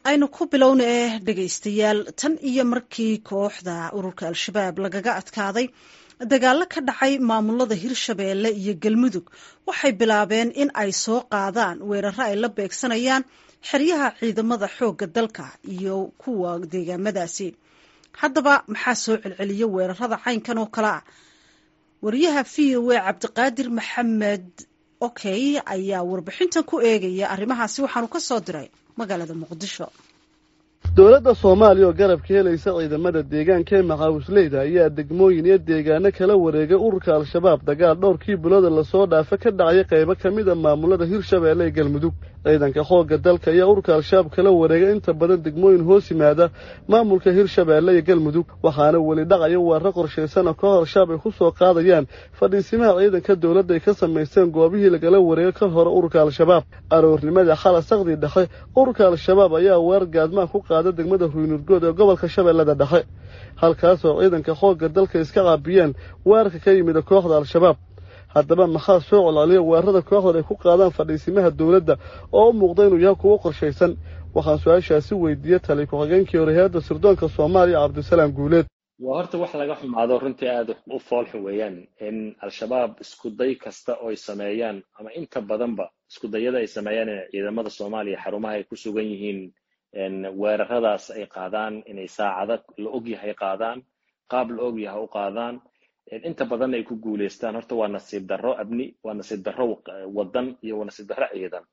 aynu ku bilownay dhagaystayaal tan iyo markii kooxda ururka al-shabaab lagaga adkaaday dagaalo ka dhacay maamulada Hirshabeelle iyo Galmudug waxay bilaabeen in ay soo qaadaan weeraro ay la beegsanayaan xeryaha ciidamada xoogga dalka iyo kuwa deegaamadaasi. haddaba maxaa soo celceliya weerarada caynkan oo kale ah? wariyaha VOA Cabdiqaadir Maxamed ayaa warbixintan ku eegaya arrimahaasi waxaanu ka soo diray magaalada Muqdisho. dowladda Soomaaliya oo garab ka helaysa ciidamada deegaanka ee Maxaawisleyda ayaa degmooyin iyo deegaano kala wareegay ururka al-shabaab dagaal dhowrkii bilood la soo dhaafay ka dhacay qaybo kamid ah maamulada Hirshabeelle iyo Galmudug. ciidanka xoogga dalka ayaa ururka al-shabaab kala wareegay inta badan degmooyin hoos yimaada maamulka Hirshabeelle iyo Galmudug, waxaana weli dhacaya weerar qorsheysan oo kooxda al-shabaab ay ku soo qaadayaan fadhiisimaha ciidanka dowladda ay ka sameysteen goobihii lagala wareegay ka hor ururka al-shabaab. aroornimada xalasaqdi dhexe ururka al-shabaab ayaa weerar gaadmaan ku qaaday degmada Ruunurgood ee gobolka Shabeellada Dhexe, halkaas oo ciidanka xoogga dalka iska caabiyeen weerarka ka yimid kooxda al-shabaab. haddaba maxaa soo celceliya weerarada kooxda ay ku qaadaan fadhiisimaha dowladda oo u muuqda inuu yahay kuwo qorsheysan? waxaan su-aashaasi weydiiyey taliye ku-xigeenkii hay'adda sirdoonka Soomaaliya Cabdisalaam Guuleed. waa horta wax laga xumaado runtii aad u foolxun weeyaan in al-shabaab isku day kasta oo ay sameeyaan ama inta badanba isku dayada ay sameeyaan in ciidamada Soomaaliya xarumaha ay ku sugan yihiin weeraradaas ay qaadaan inay saacado la ogyahay qaadaan qaab la ogyahay u qaadaan inta badan ay ku guuleystaan. horta waa nasiib darro abni, waa nasiib darro wadan iyo waa nasiib darro ciidan.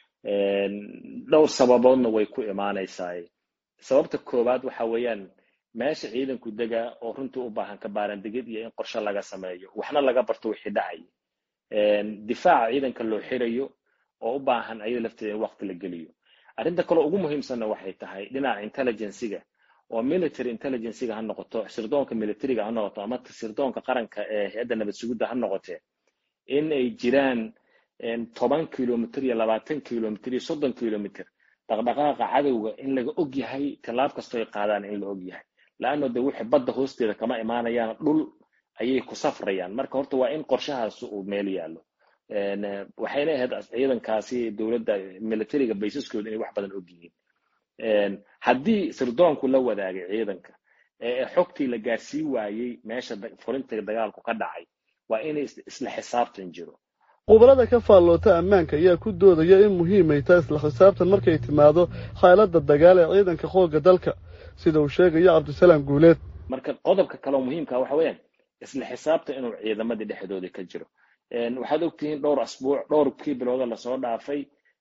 dhowr sababoodna way ku imaanaysaa. sababta koowaad waxa weeyaan meesha ciidanku degaa oo runtii u baahan ka baarandigid iyo in qorshe laga sameeyo waxna laga barto wixii dhacay. difaaca ciidanka loo xirayo oo u baahan ayada lafteeda in waqti la geliyo. arrinta kale ugu muhiimsanna waxay tahay dhinaca intelligence-ga oo military intelligence-ga ha noqoto, sirdoonka military-ga ha noqoto ama sirdoonka qaranka ee hay'adda nabad sugidda ha noqotee, in ay jiraan 10 kilomitir iyo 20 kilomitir iyo 30 kilomitir dhaqdhaqaaqa cadowga in laga og yahay, tallaab kastoo ay qaadaan in la og yahay. laanno de wixii badda hoosteeda kama imaanayaan, dhul ayay ku safrayaan. marka horta waa in qorshahaas uu meel yaallo. waxayna ahayd ciidankaasi dowladda military-ga baysaskooda inay wax badan og yihiin. haddii sirdoonku la wadaagay ciidanka xogtii la gaarsiin waayey meesha fulinta dagaalku ka dhacay, waa inay isla xisaabtan jiro. qubarada ka faalloota ammaanka ayaa ku doodaya in muhiim ay tahay isla xisaabtan markay timaado xaaladda dagaal ee ciidanka xoogga dalka, sida uu sheegaya Cabdisalaam Guuleed. marka qodobka kale oo muhiimka waxa weeyaan isla xisaabtan inuu ciidamadii dhexdooda ka jiro. waxaad ogtihiin dhowrkii bilooda lasoo dhaafay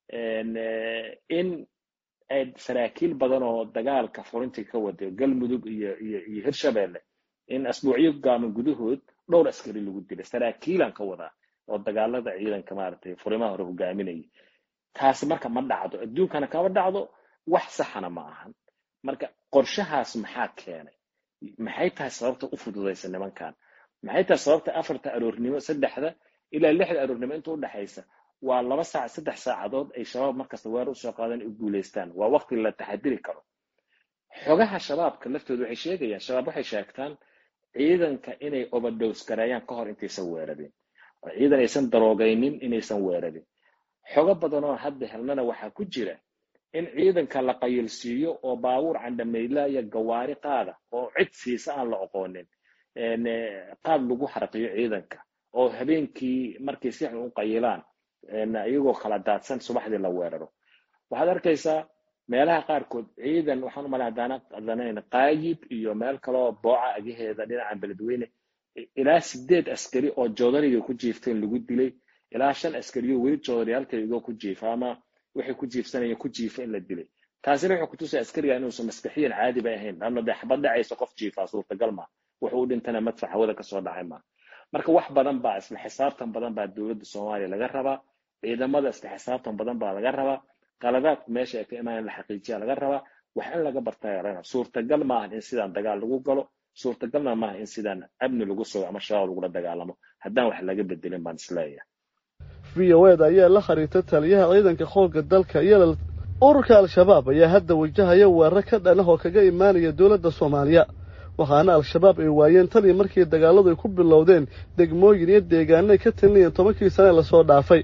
in ay saraakiil badan oo dagaalka furintii ka waday Galmudug iyo Hirshabeelle in asbuucyo gaaban gudahood dhowr askari lagu dilay. saraakiilan ka wadaa oo dagaalada ciidanka maaragtay furimaha hore hogaaminayay. taasi marka ma dhacdo, adduunkana kama dhacdo, wax saxana ma ahan. marka qorshahaas maxaa keenay? maxay tahay sababta u fududaysa nimankan? maxay tahay sababta 4 aroornimo 3 ilaa 6 aroornimo inta u dhaxaysa waa 2 saac 3 saacadood ay shabaab markasta weerar u soo qaadaan u guuleystaan? waa waqti la taxadiri karo. xogaha shabaabka laftooda waxay sheegayaan, shabaab waxay sheegtaan ciidanka inay overdose gareeyaan ka hor intaysan weerarin, ciidan aysan daroogaynin inaysan weerarin. xogo badan oo hadda helnana waxaa ku jira in ciidanka la qayilsiiyo oo baabuur candhameydla iyo gawaari qaada oo cid siisa aan la aqoonin qaad lagu xaraqiyo ciidanka oo habeenkii markay si xun u qayilaan iyagoo kala daadsan subaxdii la weeraro. waxaad arkaysaa meelaha qaarkood ciidan waxaan u malaynaa qaayib iyo meel kale oo booca agaheeda dhinaca beledweyne ilaa 8 askari oo joodariga ku jiifteen lagu dilay, ilaa 5 askari oo weli joodari halkayga ku jiifa ama waxay ku jiifsanayeen ku jiifa in la dilay. taasina wuxuu ku tusay askariga inuusan maskaxiyan caadi ba ahayn, ama xabad dhacaysa qof jiifa suurtagal ma, wuxuu u dhintana madfac hawada ka soo dhacay ma. marka wax badan baa isla xisaabtan badan baa dowladda Soomaaliya laga rabaa, ciidamada isla xisaabtan badan baa laga rabaa, qaladaadka meesha ay ka imaan la xaqiijiya laga rabaa. wax in laga bartaa suurtagal ma aha in sidaan dagaal lagu galo, suurtagalna ma aha in sidaan amni lagu soo ama shabaab lagu dagaalamo haddaan wax laga bedelin baan isleeyahay. VOA ayaa la xariirtay taliyaha ciidanka xoogga dalka iyo ururka al-shabaab ayaa hadda wajahaya weerar ka dhan ah oo kaga imaanaya dowladda Soomaaliya. waxaana al-shabaab ay waayeen tan iyo markii dagaaladu ay ku bilowdeen degmooyin iyo deegaano ay ka talinayeen 10 sano la soo dhaafay.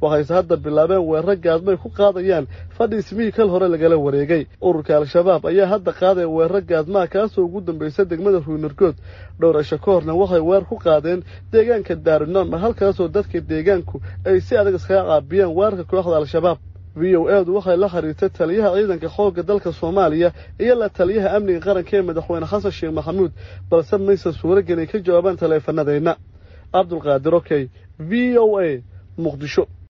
waxayse hadda bilaabeen weeraro gaadmay ku qaadayaan fadhi ismihii kal hore lagala wareegay ururka al-shabaab ayaa hadda qaadaya weeraro gaadmaha kaasoo ugu dambaysa degmada ruunargood dhowr cisho ka horna waxay weer ku qaadeen deegaanka daarinoon halkaasoo dadka deegaanku ay si adag iskaga caabiyeen weerarka kooxda al-shabaab v o edu waxay la xiriirtay taliyaha ciidanka xoogga dalka Soomaaliya iyo la taliyaha amniga qaranka ee madaxweyne Xasan Sheekh Maxamuud balse maysan suuragelin ka jawaabaan taleefanadeyna Abdul Qaadir Okay VOA Muqdisho